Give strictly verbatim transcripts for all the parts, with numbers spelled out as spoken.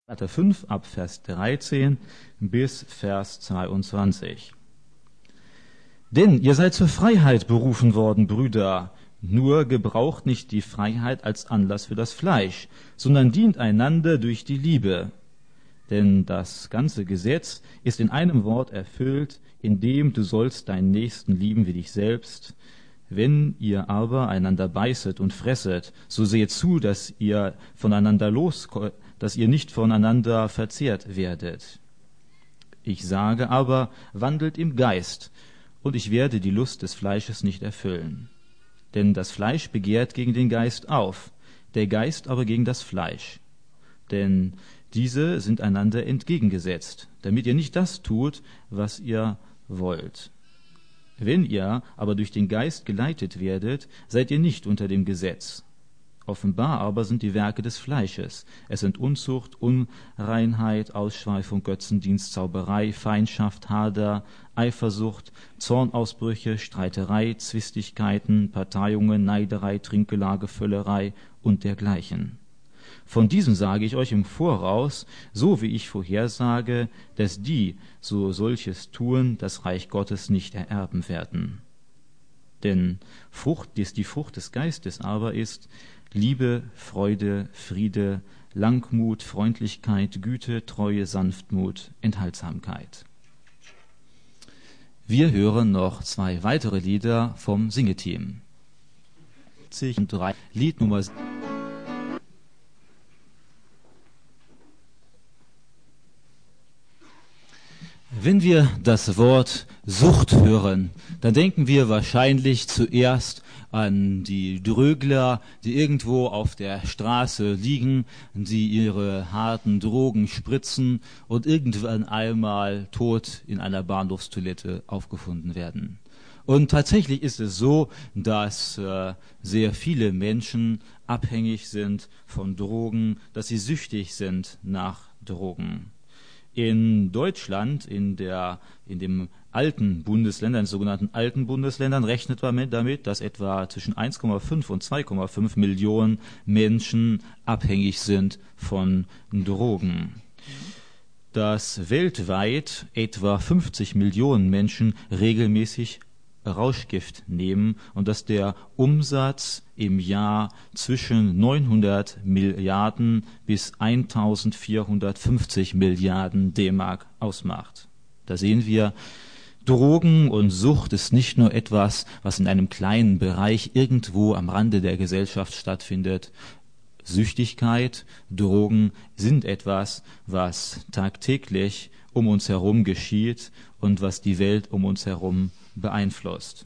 Galater fünf ab Vers dreizehn bis Vers zweiundzwanzig. Denn ihr seid zur Freiheit berufen worden, Brüder, nur gebraucht nicht die Freiheit als Anlass für das Fleisch, sondern dient einander durch die Liebe. Denn das ganze Gesetz ist in einem Wort erfüllt, in dem du sollst deinen Nächsten lieben wie dich selbst. Wenn ihr aber einander beißet und fresset, so seht zu, dass ihr voneinander los, dass ihr nicht voneinander verzehrt werdet. Ich sage aber, wandelt im Geist, und ich werde die Lust des Fleisches nicht erfüllen. Denn das Fleisch begehrt gegen den Geist auf, der Geist aber gegen das Fleisch. Denn diese sind einander entgegengesetzt, damit ihr nicht das tut, was ihr wollt. Wenn ihr aber durch den Geist geleitet werdet, seid ihr nicht unter dem Gesetz. Offenbar aber sind die Werke des Fleisches. Es sind Unzucht, Unreinheit, Ausschweifung, Götzendienst, Zauberei, Feindschaft, Hader, Eifersucht, Zornausbrüche, Streiterei, Zwistigkeiten, Parteiungen, Neiderei, Trinkgelage, Völlerei und dergleichen. Von diesem sage ich euch im Voraus, so wie ich vorhersage, dass die, so solches tun, das Reich Gottes nicht ererben werden. Denn Frucht, die Frucht des Geistes aber ist Liebe, Freude, Friede, Langmut, Freundlichkeit, Güte, Treue, Sanftmut, Enthaltsamkeit. Wir hören noch zwei weitere Lieder vom Singeteam. Lied Nummer Wenn wir das Wort Sucht hören, dann denken wir wahrscheinlich zuerst an die Drögler, die irgendwo auf der Straße liegen, die ihre harten Drogen spritzen und irgendwann einmal tot in einer Bahnhofstoilette aufgefunden werden. Und tatsächlich ist es so, dass äh, sehr viele Menschen abhängig sind von Drogen, dass sie süchtig sind nach Drogen. In Deutschland, in der, in dem alten Bundesländern, den sogenannten alten Bundesländern, rechnet man damit, dass etwa zwischen eins Komma fünf und zwei Komma fünf Millionen Menschen abhängig sind von Drogen. Dass weltweit etwa fünfzig Millionen Menschen regelmäßig Rauschgift nehmen und dass der Umsatz im Jahr zwischen neunhundert Milliarden bis eintausendvierhundertfünfzig Milliarden D-Mark ausmacht. Da sehen wir, Drogen und Sucht ist nicht nur etwas, was in einem kleinen Bereich irgendwo am Rande der Gesellschaft stattfindet. Süchtigkeit, Drogen sind etwas, was tagtäglich um uns herum geschieht und was die Welt um uns herum beeinflusst.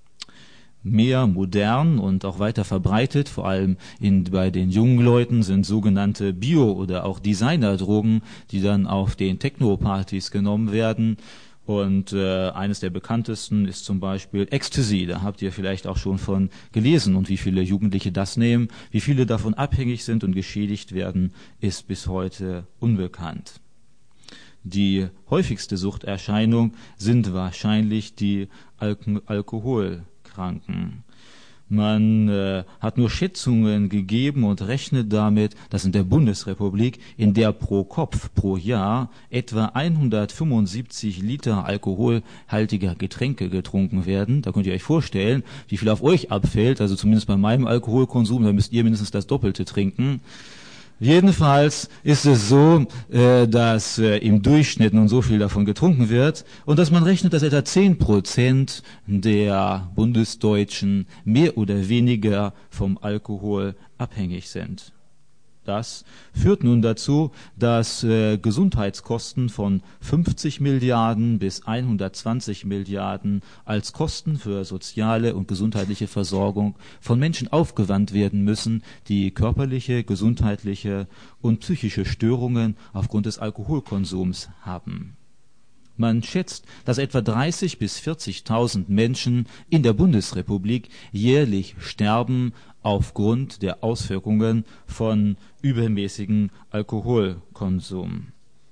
Mehr modern und auch weiter verbreitet, vor allem in, bei den jungen Leuten, sind sogenannte Bio- oder auch Designerdrogen, die dann auf den Techno-Partys genommen werden. Und äh, eines der bekanntesten ist zum Beispiel Ecstasy. Da habt ihr vielleicht auch schon von gelesen. Und wie viele Jugendliche das nehmen, wie viele davon abhängig sind und geschädigt werden, ist bis heute unbekannt. Die häufigste Suchterscheinung sind wahrscheinlich die Alk- Alkoholkranken. Man äh, hat nur Schätzungen gegeben und rechnet damit, dass in der Bundesrepublik, in der pro Kopf pro Jahr etwa hundertfünfundsiebzig Liter alkoholhaltiger Getränke getrunken werden. Da könnt ihr euch vorstellen, wie viel auf euch abfällt. Also zumindest bei meinem Alkoholkonsum, da müsst ihr mindestens das Doppelte trinken. Jedenfalls ist es so, äh, dass äh, im Durchschnitt nun so viel davon getrunken wird und dass man rechnet, dass etwa zehn Prozent der Bundesdeutschen mehr oder weniger vom Alkohol abhängig sind. Das führt nun dazu, dass äh, Gesundheitskosten von fünfzig Milliarden bis hundertzwanzig Milliarden als Kosten für soziale und gesundheitliche Versorgung von Menschen aufgewandt werden müssen, die körperliche, gesundheitliche und psychische Störungen aufgrund des Alkoholkonsums haben. Man schätzt, dass etwa dreißig bis vierzigtausend Menschen in der Bundesrepublik jährlich sterben aufgrund der Auswirkungen von übermäßigem Alkoholkonsum.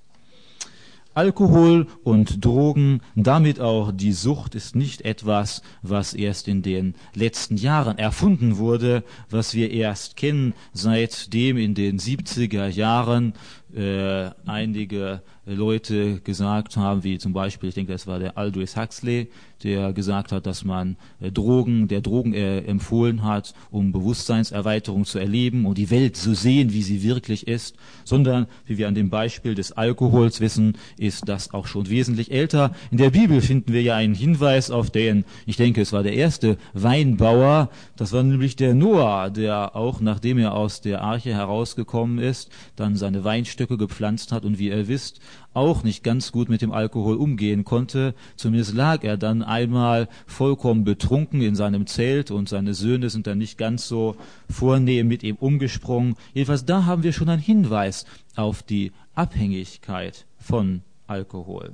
Alkohol und Drogen, damit auch die Sucht, ist nicht etwas, was erst in den letzten Jahren erfunden wurde, was wir erst kennen, seitdem in den siebziger Jahren äh, einige Leute gesagt haben, wie zum Beispiel, ich denke, das war der Aldous Huxley, der gesagt hat, dass man äh, Drogen, der Drogen äh, empfohlen hat, um Bewusstseinserweiterung zu erleben und die Welt zu sehen, wie sie wirklich ist, sondern, wie wir an dem Beispiel des Alkohols wissen, ist das auch schon wesentlich älter. In der Bibel finden wir ja einen Hinweis auf den, ich denke, es war der erste Weinbauer, das war nämlich der Noah, der auch, nachdem er aus der Arche herausgekommen ist, dann seine Weinstöcke gepflanzt hat und wie ihr wisst, auch nicht ganz gut mit dem Alkohol umgehen konnte. Zumindest lag er dann einmal vollkommen betrunken in seinem Zelt und seine Söhne sind dann nicht ganz so vornehm mit ihm umgesprungen. Jedenfalls da haben wir schon einen Hinweis auf die Abhängigkeit von Alkohol.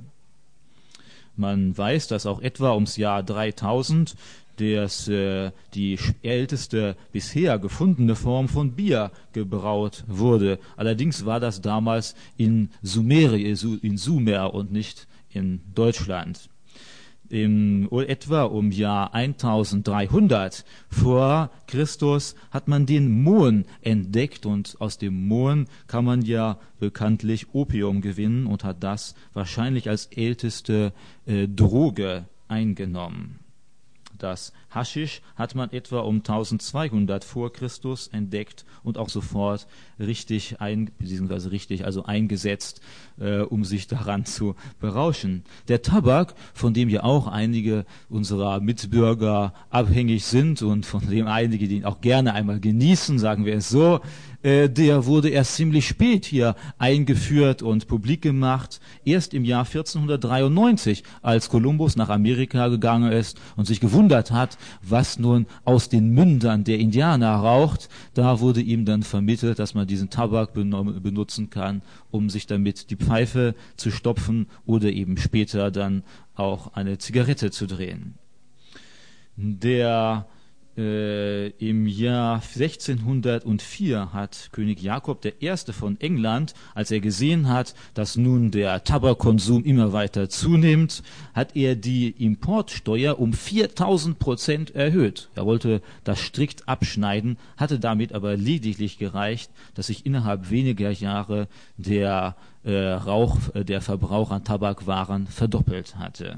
Man weiß, dass auch etwa ums Jahr dreitausend dass äh, die älteste bisher gefundene Form von Bier gebraut wurde. Allerdings war das damals in Sumeri, in Sumer und nicht in Deutschland. Im, etwa um Jahr eintausenddreihundert vor Christus hat man den Mohn entdeckt und aus dem Mohn kann man ja bekanntlich Opium gewinnen und hat das wahrscheinlich als älteste äh, Droge eingenommen. Das Haschisch hat man etwa um eintausendzweihundert vor Christus entdeckt und auch sofort richtig ein, beziehungsweise richtig, also eingesetzt, äh, um sich daran zu berauschen. Der Tabak, von dem ja auch einige unserer Mitbürger abhängig sind und von dem einige, die ihn auch gerne einmal genießen, sagen wir es so, äh, der wurde erst ziemlich spät hier eingeführt und publik gemacht, erst im Jahr vierzehnhundertdreiundneunzig, als Kolumbus nach Amerika gegangen ist und sich gewundert hat, was nun aus den Mündern der Indianer raucht. Da wurde ihm dann vermittelt, dass man diesen Tabak benutzen kann, um sich damit die Pfeife zu stopfen oder eben später dann auch eine Zigarette zu drehen. Der Äh, im Jahr sechzehnhundertvier hat König Jakob der Erste von England, als er gesehen hat, dass nun der Tabakkonsum immer weiter zunimmt, hat er die Importsteuer um viertausend Prozent erhöht. Er wollte das strikt abschneiden, hatte damit aber lediglich gereicht, dass sich innerhalb weniger Jahre der äh, Rauch, äh, der Verbrauch an Tabakwaren verdoppelt hatte.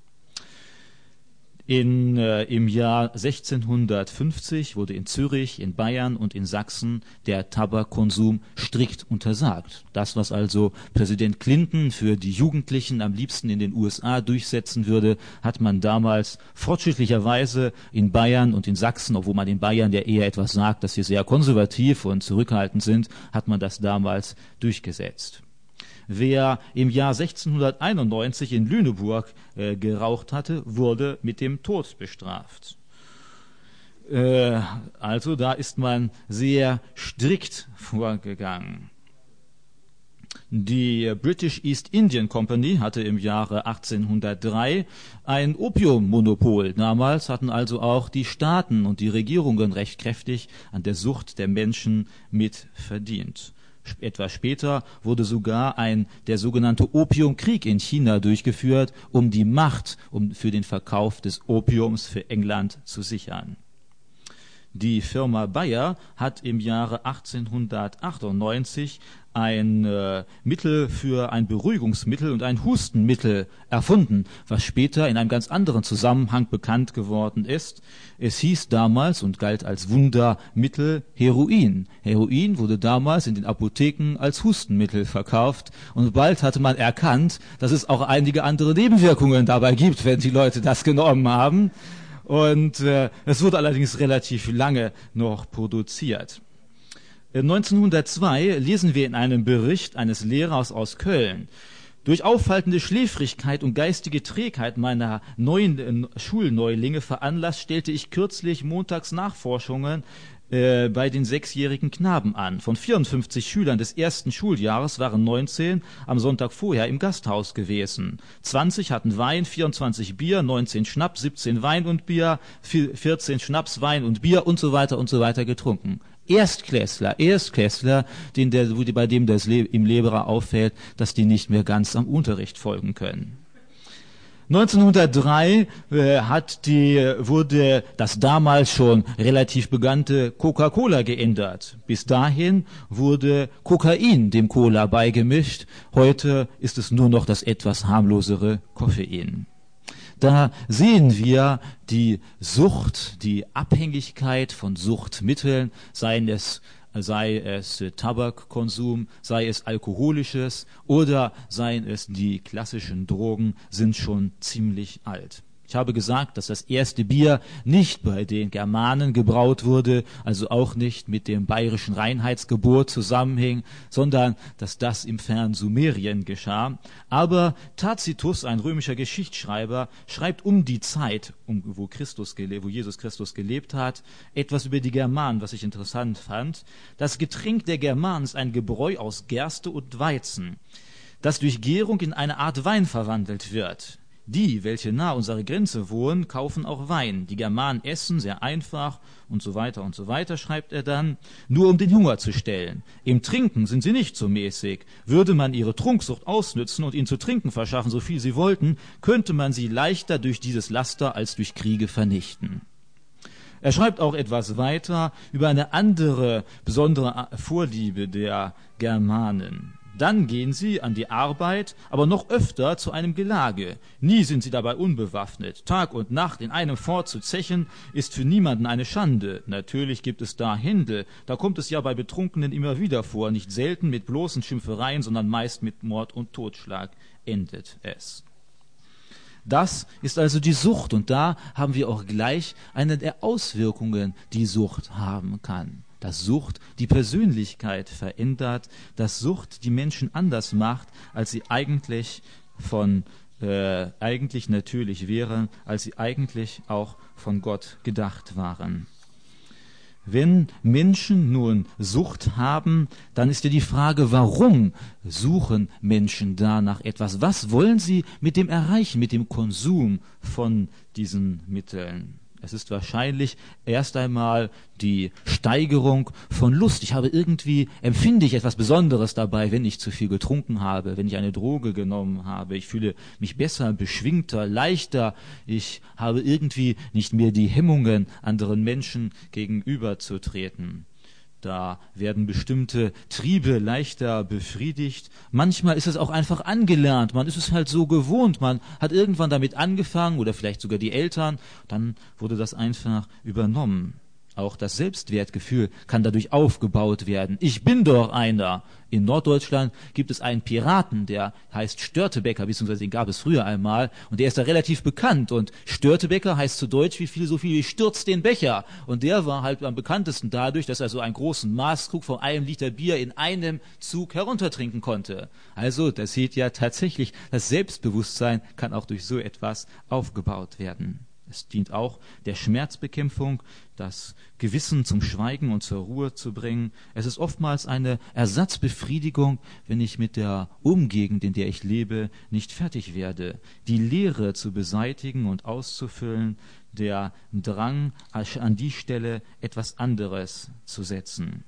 In, äh, Im Jahr sechzehnhundertfünfzig wurde in Zürich, in Bayern und in Sachsen der Tabakkonsum strikt untersagt. Das, was also Präsident Clinton für die Jugendlichen am liebsten in den U S A durchsetzen würde, hat man damals fortschrittlicherweise in Bayern und in Sachsen, obwohl man in Bayern ja eher etwas sagt, dass sie sehr konservativ und zurückhaltend sind, hat man das damals durchgesetzt. Wer im Jahr sechzehnhunderteinundneunzig in Lüneburg äh, geraucht hatte, wurde mit dem Tod bestraft. Äh, also da ist man sehr strikt vorgegangen. Die British East Indian Company hatte im Jahre achtzehnhundertdrei ein Opiummonopol. Damals hatten also auch die Staaten und die Regierungen recht kräftig an der Sucht der Menschen mit verdient. Etwas später wurde sogar ein der sogenannte Opiumkrieg in China durchgeführt, um die Macht um für den Verkauf des Opiums für England zu sichern. Die Firma Bayer hat im Jahre achtzehnhundertachtundneunzig ein äh, Mittel für ein Beruhigungsmittel und ein Hustenmittel erfunden, was später in einem ganz anderen Zusammenhang bekannt geworden ist. Es hieß damals und galt als Wundermittel Heroin. Heroin wurde damals in den Apotheken als Hustenmittel verkauft und bald hatte man erkannt, dass es auch einige andere Nebenwirkungen dabei gibt, wenn die Leute das genommen haben. Und äh, es wurde allerdings relativ lange noch produziert. neunzehnhundertzwei lesen wir in einem Bericht eines Lehrers aus Köln: Durch auffallende Schläfrigkeit und geistige Trägheit meiner neuen äh, Schulneulinge veranlasst, stellte ich kürzlich montags Nachforschungen äh, bei den sechsjährigen Knaben an. Von vierundfünfzig Schülern des ersten Schuljahres waren neunzehn am Sonntag vorher im Gasthaus gewesen. zwanzig hatten Wein, vierundzwanzig Bier, neunzehn Schnaps, siebzehn Wein und Bier, vierzehn Schnaps, Wein und Bier und so weiter und so weiter getrunken. Erstklässler, Erstklässler, den der, bei dem das Le- im Lehrer auffällt, dass die nicht mehr ganz am Unterricht folgen können. neunzehnhundertdrei äh, hat die, wurde das damals schon relativ bekannte Coca-Cola geändert. Bis dahin wurde Kokain dem Cola beigemischt. Heute ist es nur noch das etwas harmlosere Koffein. Da sehen wir die Sucht, die Abhängigkeit von Suchtmitteln, seien es sei es äh, Tabakkonsum, sei es alkoholisches oder seien es die klassischen Drogen, sind schon ziemlich alt. Ich habe gesagt, dass das erste Bier nicht bei den Germanen gebraut wurde, also auch nicht mit dem bayerischen Reinheitsgebot zusammenhing, sondern dass das im fernen Sumerien geschah. Aber Tacitus, ein römischer Geschichtsschreiber, schreibt um die Zeit, um, wo, Christus gele- wo Jesus Christus gelebt hat, etwas über die Germanen, was ich interessant fand. Das Getränk der Germanen ist ein Gebräu aus Gerste und Weizen, das durch Gärung in eine Art Wein verwandelt wird. Die, welche nahe unserer Grenze wohnen, kaufen auch Wein. Die Germanen essen sehr einfach und so weiter und so weiter, schreibt er dann, nur um den Hunger zu stillen. Im Trinken sind sie nicht so mäßig. Würde man ihre Trunksucht ausnützen und ihnen zu trinken verschaffen, so viel sie wollten, könnte man sie leichter durch dieses Laster als durch Kriege vernichten. Er schreibt auch etwas weiter über eine andere besondere Vorliebe der Germanen. Dann gehen sie an die Arbeit, aber noch öfter zu einem Gelage. Nie sind sie dabei unbewaffnet. Tag und Nacht in einem Fort zu zechen, ist für niemanden eine Schande. Natürlich gibt es da Händel. Da kommt es ja bei Betrunkenen immer wieder vor. Nicht selten mit bloßen Schimpfereien, sondern meist mit Mord und Totschlag endet es. Das ist also die Sucht. Und da haben wir auch gleich eine der Auswirkungen, die Sucht haben kann. Dass Sucht die Persönlichkeit verändert, dass Sucht die Menschen anders macht, als sie eigentlich von äh, eigentlich natürlich wären, als sie eigentlich auch von Gott gedacht waren. Wenn Menschen nun Sucht haben, dann ist ja die Frage, warum suchen Menschen danach etwas? Was wollen sie mit dem Erreichen, mit dem Konsum von diesen Mitteln? Es ist wahrscheinlich erst einmal die Steigerung von Lust. Ich habe irgendwie, empfinde ich etwas Besonderes dabei, wenn ich zu viel getrunken habe, wenn ich eine Droge genommen habe. Ich fühle mich besser, beschwingter, leichter. Ich habe irgendwie nicht mehr die Hemmungen, anderen Menschen gegenüberzutreten. Da werden bestimmte Triebe leichter befriedigt. Manchmal ist es auch einfach angelernt. Man ist es halt so gewohnt. Man hat irgendwann damit angefangen oder vielleicht sogar die Eltern. Dann wurde das einfach übernommen. Auch das Selbstwertgefühl kann dadurch aufgebaut werden. Ich bin doch einer. In Norddeutschland gibt es einen Piraten, der heißt Störtebeker, beziehungsweise den gab es früher einmal, und der ist da relativ bekannt. Und Störtebeker heißt zu Deutsch wie viel so viel wie stürzt den Becher. Und der war halt am bekanntesten dadurch, dass er so einen großen Maßkrug von einem Liter Bier in einem Zug heruntertrinken konnte. Also, das sieht ja tatsächlich, das Selbstbewusstsein kann auch durch so etwas aufgebaut werden. Es dient auch der Schmerzbekämpfung, das Gewissen zum Schweigen und zur Ruhe zu bringen. Es ist oftmals eine Ersatzbefriedigung, wenn ich mit der Umgegend, in der ich lebe, nicht fertig werde. Die Leere zu beseitigen und auszufüllen, der Drang, an die Stelle etwas anderes zu setzen.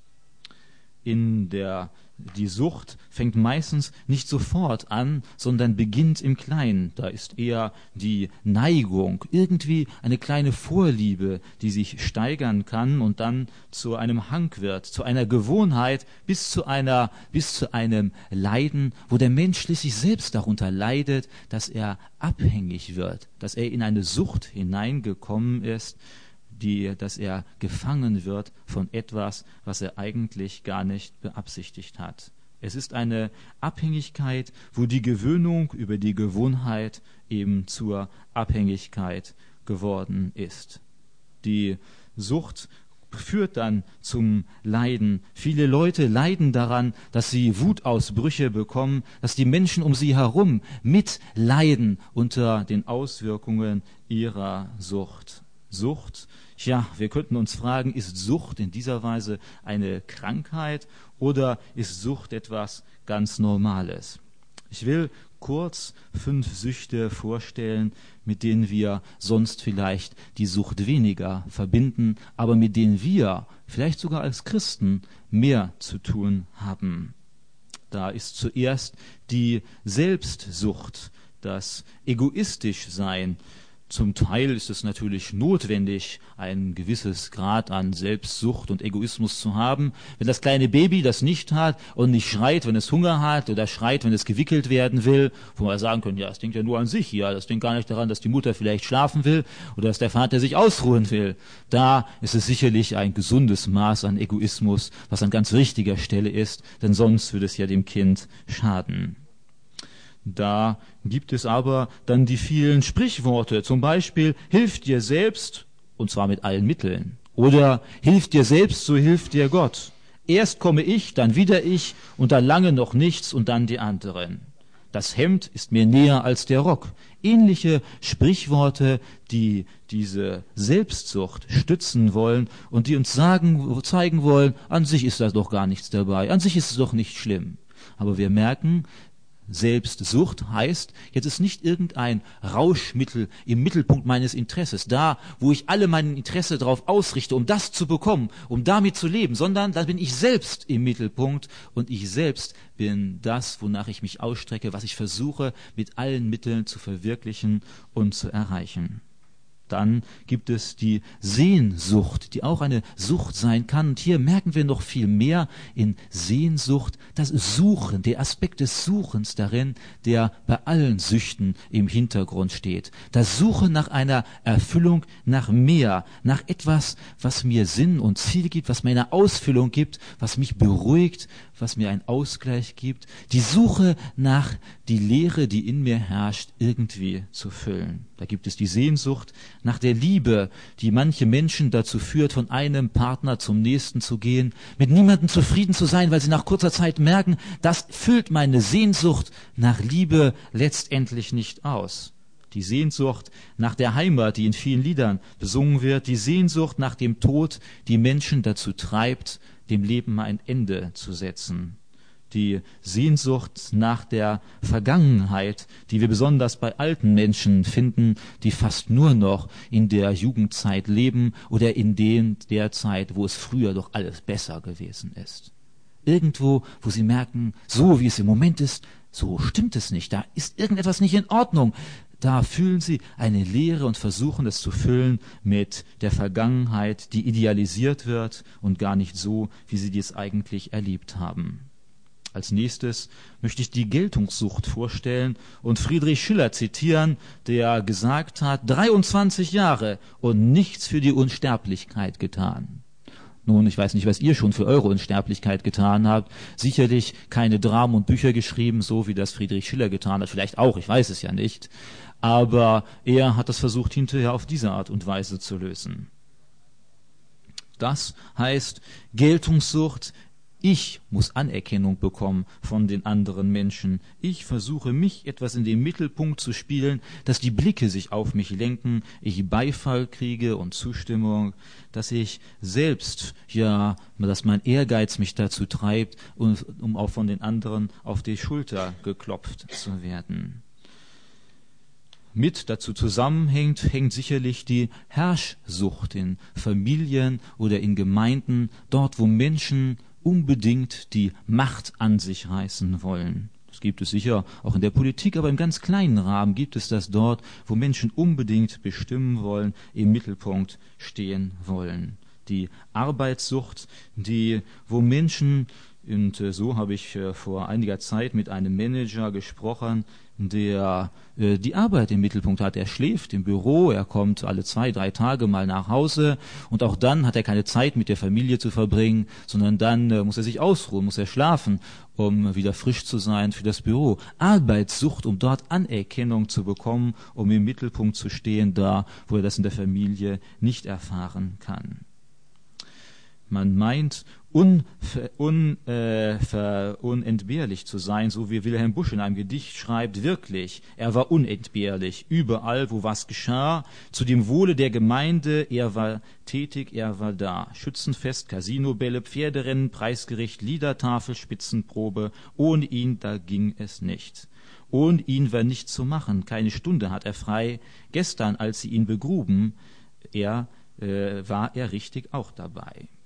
In der Die Sucht fängt meistens nicht sofort an, sondern beginnt im Kleinen. Da ist eher die Neigung, irgendwie eine kleine Vorliebe, die sich steigern kann und dann zu einem Hang wird, zu einer Gewohnheit, bis zu einer, bis zu einem Leiden, wo der Mensch schließlich selbst darunter leidet, dass er abhängig wird, dass er in eine Sucht hineingekommen ist, die, dass er gefangen wird von etwas, was er eigentlich gar nicht beabsichtigt hat. Es ist eine Abhängigkeit, wo die Gewöhnung über die Gewohnheit eben zur Abhängigkeit geworden ist. Die Sucht führt dann zum Leiden. Viele Leute leiden daran, dass sie Wutausbrüche bekommen, dass die Menschen um sie herum mitleiden unter den Auswirkungen ihrer Sucht. Sucht, ja, wir könnten uns fragen, ist Sucht in dieser Weise eine Krankheit oder ist Sucht etwas ganz Normales? Ich will kurz fünf Süchte vorstellen, mit denen wir sonst vielleicht die Sucht weniger verbinden, aber mit denen wir, vielleicht sogar als Christen, mehr zu tun haben. Da ist zuerst die Selbstsucht. das Egoistischsein. Zum Teil ist es natürlich notwendig, ein gewisses Grad an Selbstsucht und Egoismus zu haben. Wenn das kleine Baby das nicht hat und nicht schreit, wenn es Hunger hat oder schreit, wenn es gewickelt werden will, wo man sagen können, ja, das denkt ja nur an sich, ja, das denkt gar nicht daran, dass die Mutter vielleicht schlafen will oder dass der Vater sich ausruhen will. Da ist es sicherlich ein gesundes Maß an Egoismus, was an ganz richtiger Stelle ist, denn sonst würde es ja dem Kind schaden. Da gibt es aber dann die vielen Sprichworte, zum Beispiel, hilf dir selbst, und zwar mit allen Mitteln. Oder, hilf dir selbst, so hilft dir Gott. Erst komme ich, dann wieder ich, und dann lange noch nichts, und dann die anderen. Das Hemd ist mir näher als der Rock. Ähnliche Sprichworte, die diese Selbstsucht stützen wollen und die uns sagen, zeigen wollen, an sich ist da doch gar nichts dabei, an sich ist es doch nicht schlimm. Aber wir merken, Selbstsucht heißt, jetzt ist nicht irgendein Rauschmittel im Mittelpunkt meines Interesses, da, wo ich alle mein Interesse darauf ausrichte, um das zu bekommen, um damit zu leben, sondern da bin ich selbst im Mittelpunkt und ich selbst bin das, wonach ich mich ausstrecke, was ich versuche, mit allen Mitteln zu verwirklichen und zu erreichen. Dann gibt es die Sehnsucht, die auch eine Sucht sein kann. Und hier merken wir noch viel mehr in Sehnsucht, das Suchen, der Aspekt des Suchens darin, der bei allen Süchten im Hintergrund steht. Das Suchen nach einer Erfüllung, nach mehr, nach etwas, was mir Sinn und Ziel gibt, was mir eine Ausfüllung gibt, was mich beruhigt, was mir einen Ausgleich gibt. Die Suche nach die Leere, die in mir herrscht, irgendwie zu füllen. Da gibt es die Sehnsucht nach der Liebe, die manche Menschen dazu führt, von einem Partner zum nächsten zu gehen, mit niemandem zufrieden zu sein, weil sie nach kurzer Zeit merken, das füllt meine Sehnsucht nach Liebe letztendlich nicht aus. Die Sehnsucht nach der Heimat, die in vielen Liedern besungen wird, die Sehnsucht nach dem Tod, die Menschen dazu treibt, dem Leben ein Ende zu setzen. Die Sehnsucht nach der Vergangenheit, die wir besonders bei alten Menschen finden, die fast nur noch in der Jugendzeit leben oder in den, der Zeit, wo es früher doch alles besser gewesen ist. Irgendwo, wo sie merken, so wie es im Moment ist, so stimmt es nicht, da ist irgendetwas nicht in Ordnung. Da fühlen sie eine Leere und versuchen es zu füllen mit der Vergangenheit, die idealisiert wird und gar nicht so, wie sie dies eigentlich erlebt haben. Als nächstes möchte ich die Geltungssucht vorstellen und Friedrich Schiller zitieren, der gesagt hat, dreiundzwanzig Jahre und nichts für die Unsterblichkeit getan. Nun, ich weiß nicht, was ihr schon für eure Unsterblichkeit getan habt. Sicherlich keine Dramen und Bücher geschrieben, so wie das Friedrich Schiller getan hat. Vielleicht auch, ich weiß es ja nicht. Aber er hat das versucht, hinterher auf diese Art und Weise zu lösen. Das heißt, Geltungssucht, ich muss Anerkennung bekommen von den anderen Menschen. Ich versuche, mich etwas in den Mittelpunkt zu spielen, dass die Blicke sich auf mich lenken, ich Beifall kriege und Zustimmung, dass ich selbst, ja, dass mein Ehrgeiz mich dazu treibt, um auch von den anderen auf die Schulter geklopft zu werden. Mit dazu zusammenhängt, hängt sicherlich die Herrschsucht in Familien oder in Gemeinden, dort wo Menschen unbedingt die Macht an sich reißen wollen. Das gibt es sicher auch in der Politik, aber im ganz kleinen Rahmen gibt es das dort, wo Menschen unbedingt bestimmen wollen, im Mittelpunkt stehen wollen. Die Arbeitssucht, die, wo Menschen, und so habe ich vor einiger Zeit mit einem Manager gesprochen, der äh, die Arbeit im Mittelpunkt hat. Er schläft im Büro, er kommt alle zwei, drei Tage mal nach Hause und auch dann hat er keine Zeit mit der Familie zu verbringen, sondern dann äh, muss er sich ausruhen, muss er schlafen, um wieder frisch zu sein für das Büro. Arbeitssucht, um dort Anerkennung zu bekommen, um im Mittelpunkt zu stehen, da wo er das in der Familie nicht erfahren kann. Man meint, unver, un, äh, ver, unentbehrlich zu sein, so wie Wilhelm Busch in einem Gedicht schreibt, wirklich, er war unentbehrlich, überall, wo was geschah, zu dem Wohle der Gemeinde, er war tätig, er war da. Schützenfest, Casinobälle, Pferderennen, Preisgericht, Liedertafel, Spitzenprobe, ohne ihn, da ging es nicht. Ohne ihn war nichts zu machen, keine Stunde hat er frei, gestern, als sie ihn begruben, er, äh, war er richtig auch dabei.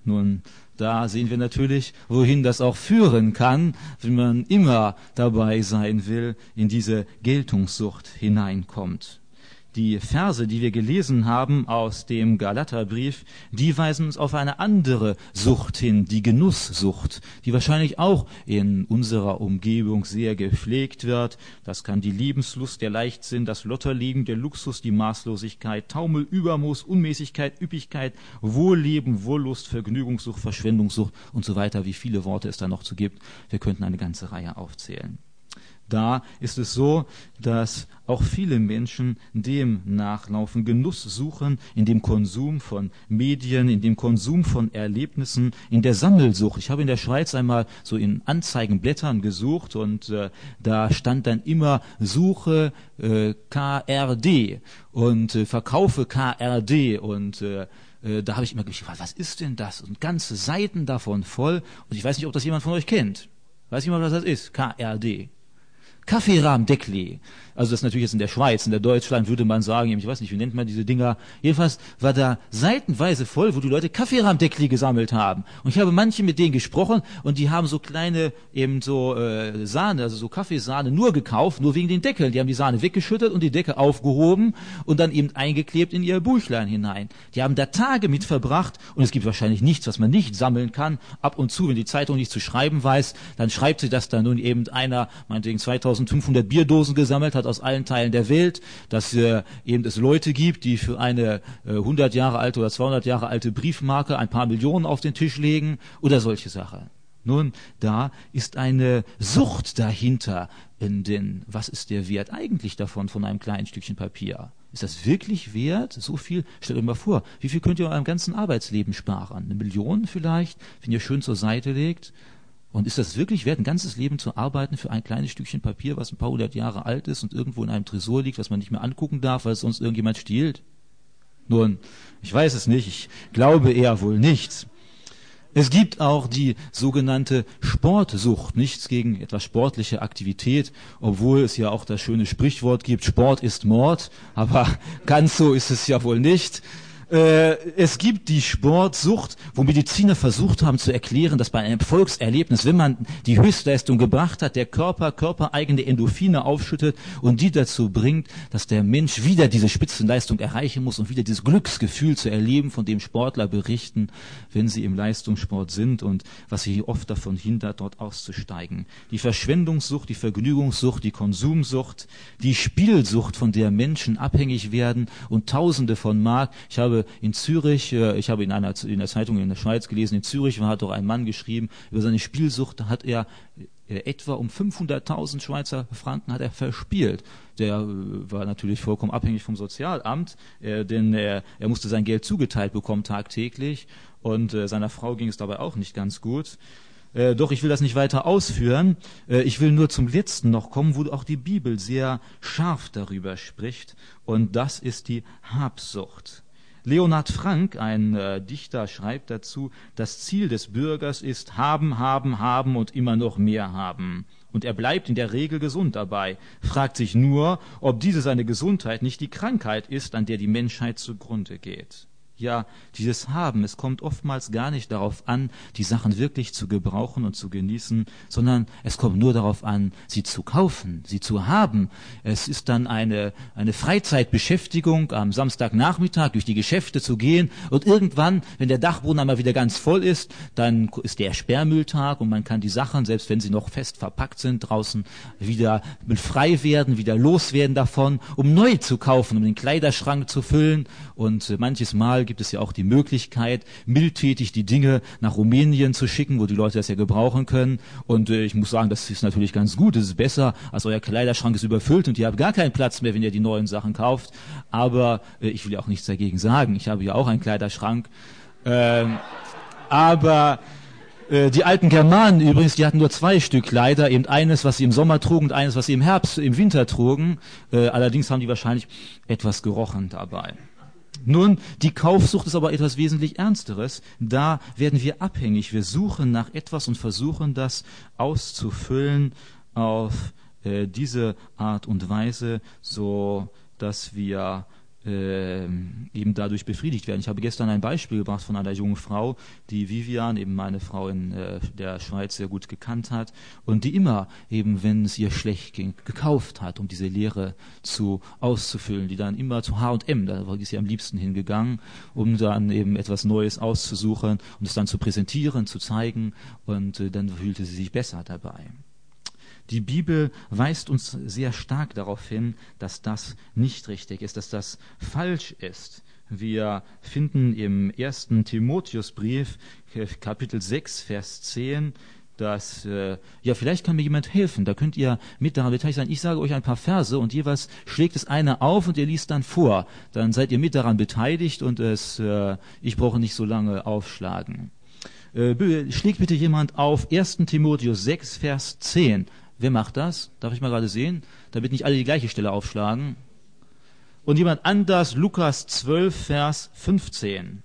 Nun, da sehen wir natürlich, wohin das auch führen kann, wenn man immer dabei sein will, in diese Geltungssucht hineinkommt. Die Verse, die wir gelesen haben aus dem Galaterbrief, die weisen uns auf eine andere Sucht hin, die Genusssucht, die wahrscheinlich auch in unserer Umgebung sehr gepflegt wird. Das kann die Lebenslust, der Leichtsinn, das Lotterleben, der Luxus, die Maßlosigkeit, Taumel, Übermuß, Unmäßigkeit, Üppigkeit, Wohlleben, Wohllust, Vergnügungssucht, Verschwendungssucht und so weiter, wie viele Worte es da noch zu gibt. Wir könnten eine ganze Reihe aufzählen. Da ist es so, dass auch viele Menschen dem nachlaufen, Genuss suchen in dem Konsum von Medien, in dem Konsum von Erlebnissen, in der Sammelsucht. Ich habe in der Schweiz einmal so in Anzeigenblättern gesucht und äh, da stand dann immer Suche äh, K R D und äh, Verkaufe K R D und äh, äh, da habe ich immer gefragt, was ist denn das? Und ganze Seiten davon voll und ich weiß nicht, ob das jemand von euch kennt. Weiß jemand, was das ist? K R D. Kaffeerahmdeckli. Also das ist natürlich jetzt in der Schweiz, in der Deutschland würde man sagen, ich weiß nicht, wie nennt man diese Dinger. Jedenfalls war da seitenweise voll, wo die Leute Kaffeerahmdeckli gesammelt haben. Und ich habe manche mit denen gesprochen und die haben so kleine, eben so äh, Sahne, also so Kaffeesahne nur gekauft, nur wegen den Deckeln. Die haben die Sahne weggeschüttet und die Decke aufgehoben und dann eben eingeklebt in ihr Büchlein hinein. Die haben da Tage mit verbracht und es gibt wahrscheinlich nichts, was man nicht sammeln kann. Ab und zu, wenn die Zeitung nicht zu schreiben weiß, dann schreibt sie, dass da nun eben einer, meinetwegen zweitausendfünfhundert Bierdosen gesammelt hat aus allen Teilen der Welt, dass äh, eben es Leute gibt, die für eine äh, hundert Jahre alte oder zweihundert Jahre alte Briefmarke ein paar Millionen auf den Tisch legen oder solche Sachen. Nun, da ist eine Sucht dahinter, in den, was ist der Wert eigentlich davon, von einem kleinen Stückchen Papier? Ist das wirklich wert? So viel? Stellt euch mal vor, wie viel könnt ihr eurem ganzen Arbeitsleben sparen? Eine Million vielleicht, wenn ihr schön zur Seite legt? Und ist das wirklich wert, ein ganzes Leben zu arbeiten für ein kleines Stückchen Papier, was ein paar hundert Jahre alt ist und irgendwo in einem Tresor liegt, was man nicht mehr angucken darf, weil es sonst irgendjemand stiehlt? Nun, ich weiß es nicht, ich glaube eher wohl nicht. Es gibt auch die sogenannte Sportsucht, nichts gegen etwas sportliche Aktivität, obwohl es ja auch das schöne Sprichwort gibt, Sport ist Mord, aber ganz so ist es ja wohl nicht. Es gibt die Sportsucht, wo Mediziner versucht haben zu erklären, dass bei einem Erfolgserlebnis, wenn man die Höchstleistung gebracht hat, der Körper körpereigene Endorphine aufschüttet und die dazu bringt, dass der Mensch wieder diese Spitzenleistung erreichen muss und wieder dieses Glücksgefühl zu erleben, von dem Sportler berichten, wenn sie im Leistungssport sind und was sie oft davon hindert, dort auszusteigen. Die Verschwendungssucht, die Vergnügungssucht, die Konsumsucht, die Spielsucht, von der Menschen abhängig werden und Tausende von Mark. Ich habe in Zürich, ich habe in einer in der Zeitung in der Schweiz gelesen, in Zürich hat doch ein Mann geschrieben, über seine Spielsucht hat er etwa um fünfhunderttausend Schweizer Franken hat er verspielt. Der war natürlich vollkommen abhängig vom Sozialamt, denn er, er musste sein Geld zugeteilt bekommen tagtäglich und seiner Frau ging es dabei auch nicht ganz gut. Äh, doch ich will das nicht weiter ausführen. Äh, ich will nur zum Letzten noch kommen, wo auch die Bibel sehr scharf darüber spricht. Und das ist die Habsucht. Leonhard Frank, ein äh, Dichter, schreibt dazu, das Ziel des Bürgers ist haben, haben, haben und immer noch mehr haben. Und er bleibt in der Regel gesund dabei, fragt sich nur, ob diese seine Gesundheit nicht die Krankheit ist, an der die Menschheit zugrunde geht. Ja, dieses Haben, es kommt oftmals gar nicht darauf an, die Sachen wirklich zu gebrauchen und zu genießen, sondern es kommt nur darauf an, sie zu kaufen, sie zu haben. Es ist dann eine, eine Freizeitbeschäftigung, am Samstagnachmittag durch die Geschäfte zu gehen und irgendwann, wenn der Dachboden einmal wieder ganz voll ist, dann ist der Sperrmülltag und man kann die Sachen, selbst wenn sie noch fest verpackt sind, draußen wieder frei werden, wieder loswerden davon, um neu zu kaufen, um den Kleiderschrank zu füllen und manches Mal gibt es ja auch die Möglichkeit, mildtätig die Dinge nach Rumänien zu schicken, wo die Leute das ja gebrauchen können. Und äh, ich muss sagen, das ist natürlich ganz gut. Es ist besser, als euer Kleiderschrank ist überfüllt und ihr habt gar keinen Platz mehr, wenn ihr die neuen Sachen kauft. Aber äh, ich will ja auch nichts dagegen sagen. Ich habe ja auch einen Kleiderschrank. Ähm, aber äh, die alten Germanen übrigens, die hatten nur zwei Stück Kleider, eben eines, was sie im Sommer trugen und eines, was sie im Herbst, im Winter trugen. Äh, allerdings haben die wahrscheinlich etwas gerochen dabei. Nun, die Kaufsucht ist aber etwas wesentlich Ernsteres. Da werden wir abhängig. Wir suchen nach etwas und versuchen das auszufüllen auf äh, diese Art und Weise, so dass wir äh, eben dadurch befriedigt werden. Ich habe gestern ein Beispiel gebracht von einer jungen Frau, die Vivian, eben meine Frau in äh, der Schweiz, sehr gut gekannt hat und die immer, eben wenn es ihr schlecht ging, gekauft hat, um diese Leere zu auszufüllen, die dann immer zu H und M, da ist sie am liebsten hingegangen, um dann eben etwas Neues auszusuchen und es dann zu präsentieren, zu zeigen und äh, dann fühlte sie sich besser dabei. Die Bibel weist uns sehr stark darauf hin, dass das nicht richtig ist, dass das falsch ist. Wir finden im ersten Timotheusbrief, Kapitel sechs, Vers zehn, dass, äh, ja, vielleicht kann mir jemand helfen, da könnt ihr mit daran beteiligt sein. Ich sage euch ein paar Verse und jeweils schlägt es einer auf und ihr liest dann vor. Dann seid ihr mit daran beteiligt und es, äh, ich brauche nicht so lange aufschlagen. Äh, schlägt bitte jemand auf ersten Timotheus sechs, Vers zehn. Wer macht das? Darf ich mal gerade sehen? Damit nicht alle die gleiche Stelle aufschlagen. Und jemand anders, Lukas zwölf, Vers fünfzehn.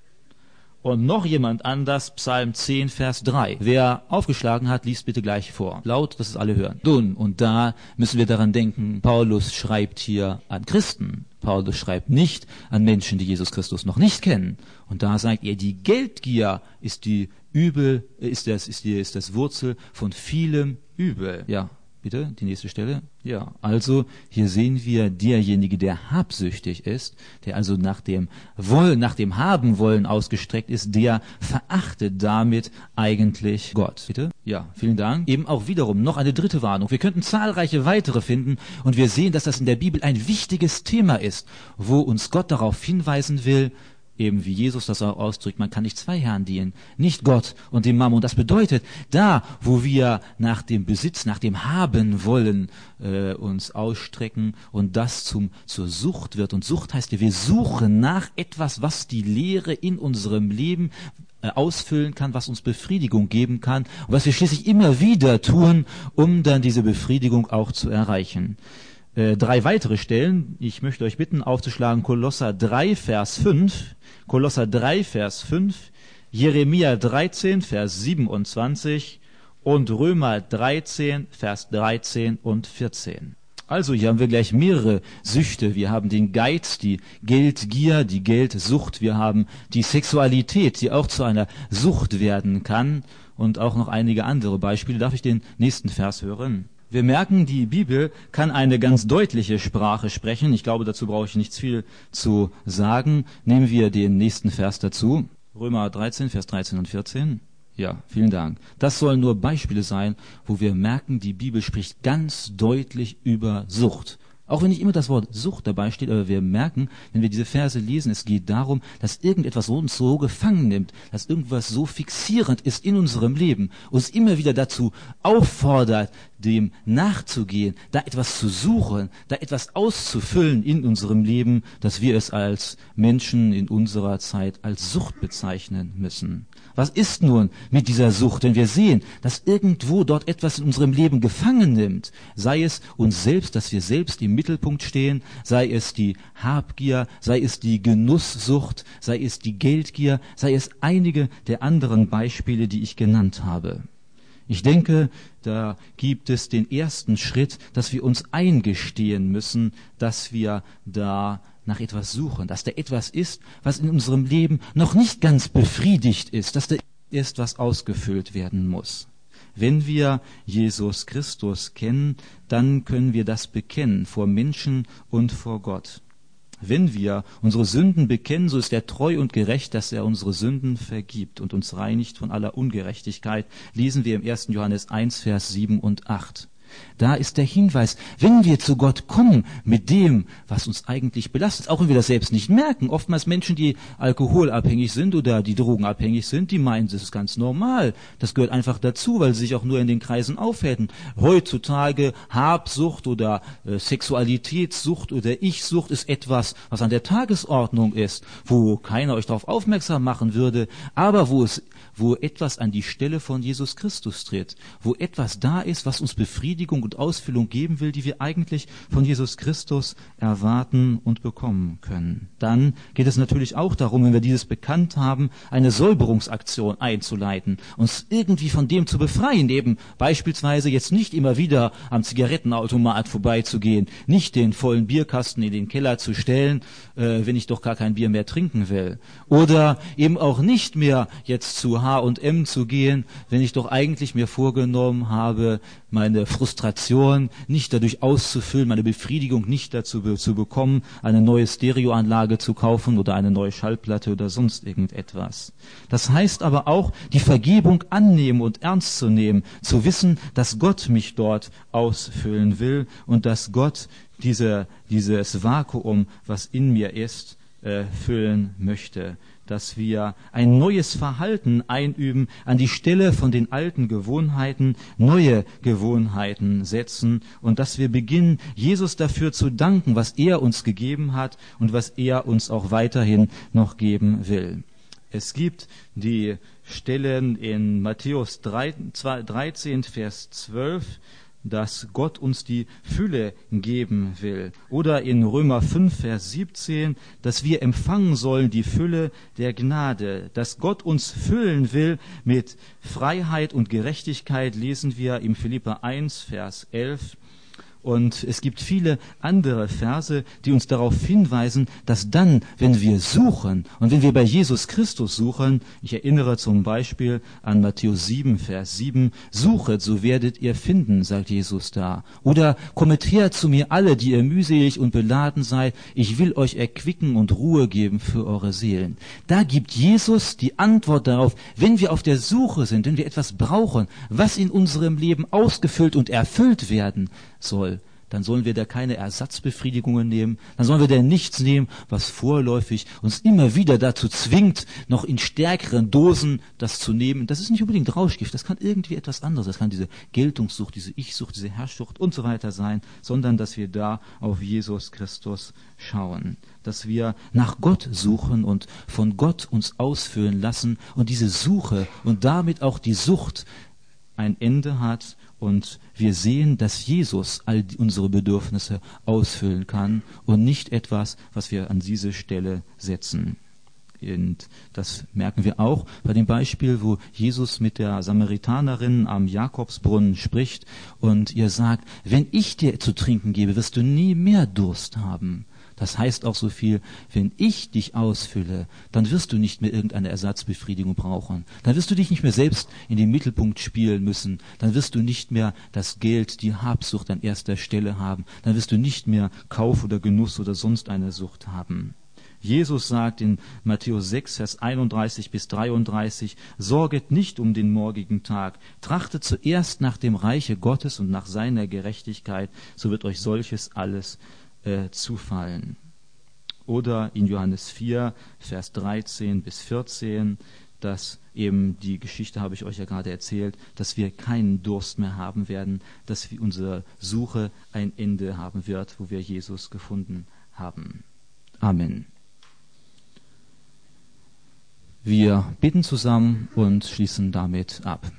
Und noch jemand anders, Psalm zehn, Vers drei. Wer aufgeschlagen hat, liest bitte gleich vor. Laut, dass es alle hören. Nun, und da müssen wir daran denken, Paulus schreibt hier an Christen. Paulus schreibt nicht an Menschen, die Jesus Christus noch nicht kennen. Und da sagt er, die Geldgier ist die Übel, ist das, ist die, ist das Wurzel von vielem Übel. Ja. Bitte, die nächste Stelle. Ja, also hier sehen wir derjenige, der habsüchtig ist, der also nach dem Wollen, nach dem Haben wollen ausgestreckt ist, der verachtet damit eigentlich Gott. Bitte? Ja, vielen Dank. Eben auch wiederum noch eine dritte Warnung. Wir könnten zahlreiche weitere finden und wir sehen, dass das in der Bibel ein wichtiges Thema ist, wo uns Gott darauf hinweisen will, eben wie Jesus das auch ausdrückt, man kann nicht zwei Herren dienen, nicht Gott und dem Mammon. Das bedeutet, da, wo wir nach dem Besitz, nach dem Haben wollen, äh, uns ausstrecken und das zum zur Sucht wird. Und Sucht heißt ja, wir suchen nach etwas, was die Leere in unserem Leben äh, ausfüllen kann, was uns Befriedigung geben kann und was wir schließlich immer wieder tun, um dann diese Befriedigung auch zu erreichen. Äh, drei weitere Stellen. Ich möchte euch bitten, aufzuschlagen Kolosser drei, Vers fünf, Kolosser drei, Vers fünf, Jeremia dreizehn, Vers siebenundzwanzig und Römer dreizehn, Vers dreizehn und vierzehn. Also hier haben wir gleich mehrere Süchte. Wir haben den Geiz, die Geldgier, die Geldsucht. Wir haben die Sexualität, die auch zu einer Sucht werden kann. Und auch noch einige andere Beispiele. Darf ich den nächsten Vers hören? Wir merken, die Bibel kann eine ganz deutliche Sprache sprechen. Ich glaube, dazu brauche ich nichts viel zu sagen. Nehmen wir den nächsten Vers dazu. Römer dreizehn, Vers dreizehn und vierzehn. Ja, vielen Dank. Das sollen nur Beispiele sein, wo wir merken, die Bibel spricht ganz deutlich über Sucht. Auch wenn nicht immer das Wort Sucht dabei steht, aber wir merken, wenn wir diese Verse lesen, es geht darum, dass irgendetwas uns so gefangen nimmt, dass irgendwas so fixierend ist in unserem Leben, uns immer wieder dazu auffordert, dem nachzugehen, da etwas zu suchen, da etwas auszufüllen in unserem Leben, dass wir es als Menschen in unserer Zeit als Sucht bezeichnen müssen. Was ist nun mit dieser Sucht, wenn wir sehen, dass irgendwo dort etwas in unserem Leben gefangen nimmt, sei es uns selbst, dass wir selbst im Mittelpunkt stehen, sei es die Habgier, sei es die Genusssucht, sei es die Geldgier, sei es einige der anderen Beispiele, die ich genannt habe. Ich denke, da gibt es den ersten Schritt, dass wir uns eingestehen müssen, dass wir da nach etwas suchen, dass da etwas ist, was in unserem Leben noch nicht ganz befriedigt ist, dass da erst was ausgefüllt werden muss. Wenn wir Jesus Christus kennen, dann können wir das bekennen vor Menschen und vor Gott. Wenn wir unsere Sünden bekennen, so ist er treu und gerecht, dass er unsere Sünden vergibt und uns reinigt von aller Ungerechtigkeit, lesen wir im ersten Johannes eins, Vers sieben und acht. Da ist der Hinweis, wenn wir zu Gott kommen mit dem, was uns eigentlich belastet, auch wenn wir das selbst nicht merken, oftmals Menschen, die alkoholabhängig sind oder die drogenabhängig sind, die meinen, das ist ganz normal. Das gehört einfach dazu, weil sie sich auch nur in den Kreisen aufhalten. Heutzutage Habsucht oder äh, Sexualitätssucht oder Ich-Sucht ist etwas, was an der Tagesordnung ist, wo keiner euch darauf aufmerksam machen würde, aber wo es, wo etwas an die Stelle von Jesus Christus tritt, wo etwas da ist, was uns befriedigt, Befriedigung und Ausfüllung geben will, die wir eigentlich von Jesus Christus erwarten und bekommen können. Dann geht es natürlich auch darum, wenn wir dieses bekannt haben, eine Säuberungsaktion einzuleiten, uns irgendwie von dem zu befreien, eben beispielsweise jetzt nicht immer wieder am Zigarettenautomat vorbeizugehen, nicht den vollen Bierkasten in den Keller zu stellen, äh, wenn ich doch gar kein Bier mehr trinken will. Oder eben auch nicht mehr jetzt zu H und M zu gehen, wenn ich doch eigentlich mir vorgenommen habe, meine Frustration nicht dadurch auszufüllen, meine Befriedigung nicht dazu be- zu bekommen, eine neue Stereoanlage zu kaufen oder eine neue Schallplatte oder sonst irgendetwas. Das heißt aber auch, die Vergebung annehmen und ernst zu nehmen, zu wissen, dass Gott mich dort ausfüllen will und dass Gott diese, dieses Vakuum, was in mir ist, äh, füllen möchte. Dass wir ein neues Verhalten einüben, an die Stelle von den alten Gewohnheiten neue Gewohnheiten setzen und dass wir beginnen, Jesus dafür zu danken, was er uns gegeben hat und was er uns auch weiterhin noch geben will. Es gibt die Stellen in Matthäus dreizehn, Vers zwölf, dass Gott uns die Fülle geben will. Oder in Römer fünf, Vers siebzehn, dass wir empfangen sollen die Fülle der Gnade. Dass Gott uns füllen will mit Freiheit und Gerechtigkeit, lesen wir im Philipper eins, Vers elf. Und es gibt viele andere Verse, die uns darauf hinweisen, dass dann, wenn wir suchen und wenn wir bei Jesus Christus suchen, ich erinnere zum Beispiel an Matthäus sieben, Vers sieben, suchet, so werdet ihr finden, sagt Jesus da. Oder kommet her zu mir alle, die ihr mühselig und beladen seid, ich will euch erquicken und Ruhe geben für eure Seelen. Da gibt Jesus die Antwort darauf, wenn wir auf der Suche sind, wenn wir etwas brauchen, was in unserem Leben ausgefüllt und erfüllt werden soll, dann sollen wir da keine Ersatzbefriedigungen nehmen, dann sollen wir da nichts nehmen, was vorläufig uns immer wieder dazu zwingt, noch in stärkeren Dosen das zu nehmen. Das ist nicht unbedingt Rauschgift, das kann irgendwie etwas anderes, das kann diese Geltungssucht, diese Ich-Sucht, diese Herrschsucht und so weiter sein, sondern dass wir da auf Jesus Christus schauen, dass wir nach Gott suchen und von Gott uns ausfüllen lassen und diese Suche und damit auch die Sucht ein Ende hat und wir sehen, dass Jesus all unsere Bedürfnisse ausfüllen kann und nicht etwas, was wir an diese Stelle setzen. Und das merken wir auch bei dem Beispiel, wo Jesus mit der Samaritanerin am Jakobsbrunnen spricht und ihr sagt, wenn ich dir zu trinken gebe, wirst du nie mehr Durst haben. Das heißt auch so viel, wenn ich dich ausfülle, dann wirst du nicht mehr irgendeine Ersatzbefriedigung brauchen. Dann wirst du dich nicht mehr selbst in den Mittelpunkt spielen müssen. Dann wirst du nicht mehr das Geld, die Habsucht an erster Stelle haben. Dann wirst du nicht mehr Kauf oder Genuss oder sonst eine Sucht haben. Jesus sagt in Matthäus sechs, Vers einunddreißig bis dreiunddreißig, sorget nicht um den morgigen Tag, trachtet zuerst nach dem Reiche Gottes und nach seiner Gerechtigkeit, so wird euch solches alles äh, zufallen. Oder in Johannes vier, Vers dreizehn bis vierzehn, dass eben die Geschichte, habe ich euch ja gerade erzählt, dass wir keinen Durst mehr haben werden, dass wir unsere Suche ein Ende haben wird, wo wir Jesus gefunden haben. Amen. Wir beten zusammen und schließen damit ab.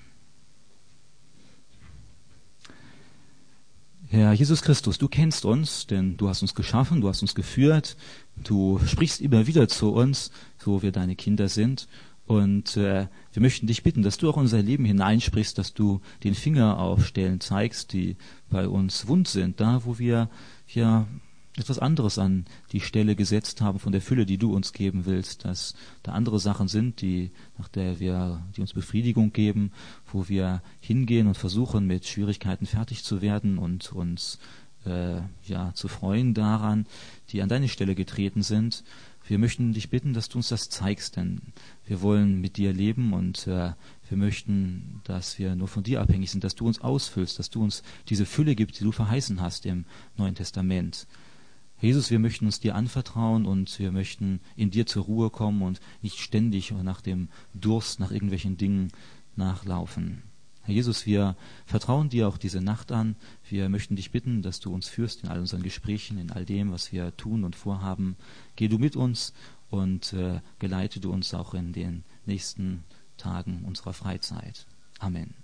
Herr Jesus Christus, du kennst uns, denn du hast uns geschaffen, du hast uns geführt, du sprichst immer wieder zu uns, so wir deine Kinder sind. Und äh, wir möchten dich bitten, dass du auch in unser Leben hineinsprichst, dass du den Finger auf Stellen zeigst, die bei uns wund sind, da wo wir ja etwas anderes an die Stelle gesetzt haben von der Fülle, die du uns geben willst, dass da andere Sachen sind, die nach der wir, die uns Befriedigung geben, wo wir hingehen und versuchen, mit Schwierigkeiten fertig zu werden und uns äh, ja zu freuen daran, die an deine Stelle getreten sind. Wir möchten dich bitten, dass du uns das zeigst, denn wir wollen mit dir leben und äh, wir möchten, dass wir nur von dir abhängig sind, dass du uns ausfüllst, dass du uns diese Fülle gibst, die du verheißen hast im Neuen Testament. Jesus, wir möchten uns dir anvertrauen und wir möchten in dir zur Ruhe kommen und nicht ständig nach dem Durst nach irgendwelchen Dingen nachlaufen. Herr Jesus, wir vertrauen dir auch diese Nacht an. Wir möchten dich bitten, dass du uns führst in all unseren Gesprächen, in all dem, was wir tun und vorhaben. Geh du mit uns und äh, geleite du uns auch in den nächsten Tagen unserer Freizeit. Amen.